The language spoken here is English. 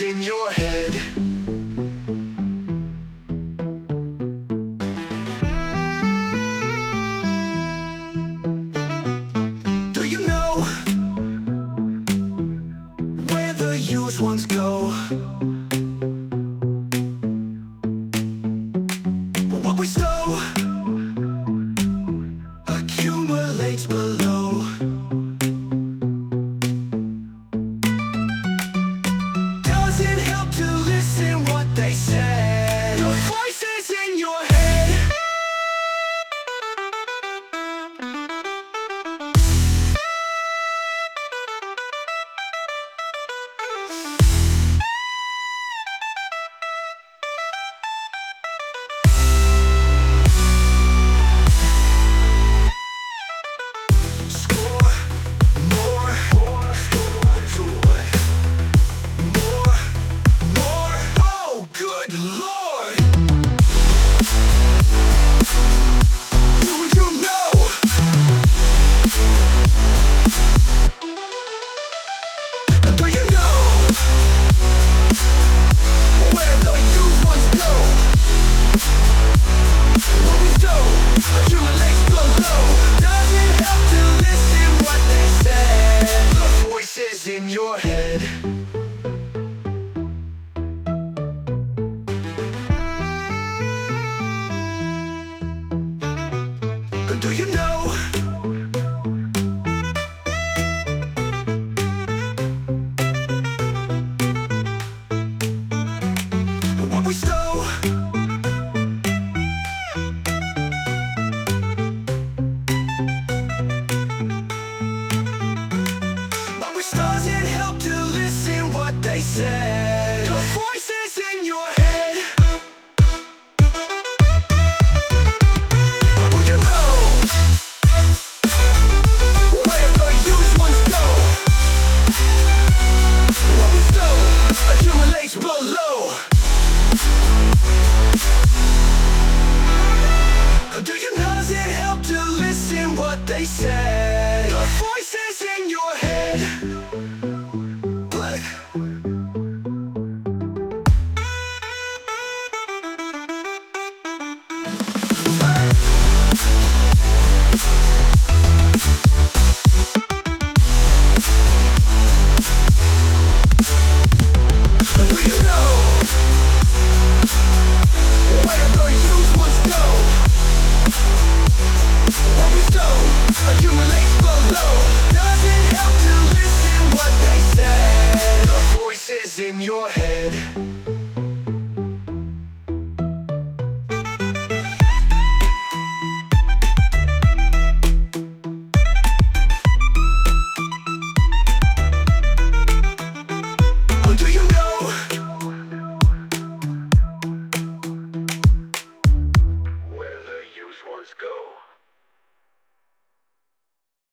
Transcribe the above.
in your head. Do you know where the used ones go? What we stole accumulates below. Doesn't help to listen what they say. Your voices in your head. In your head. Do you know what we stole? Doesn't help to listen what they say. Your voices in your head. Would you know where the used ones go? What we stole accumulates below. Do you know? Does it help to listen what they say? Your voices in your head. Accumulates below. Doesn't help to listen what they say. The voices in your head.